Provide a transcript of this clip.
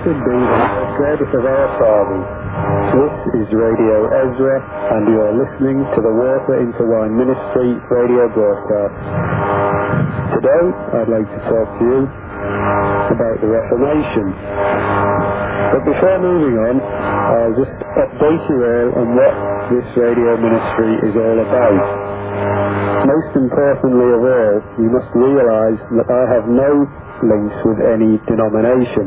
Blessed be the service of our fathers. This is Radio Ezra, and you are listening to the Water into Wine Ministry radio broadcast. Today, I'd like to talk to you about the Reformation. But before moving on, I'll just update you all on what this radio ministry is all about. Most importantly of all, you must realize that I have no links with any denomination.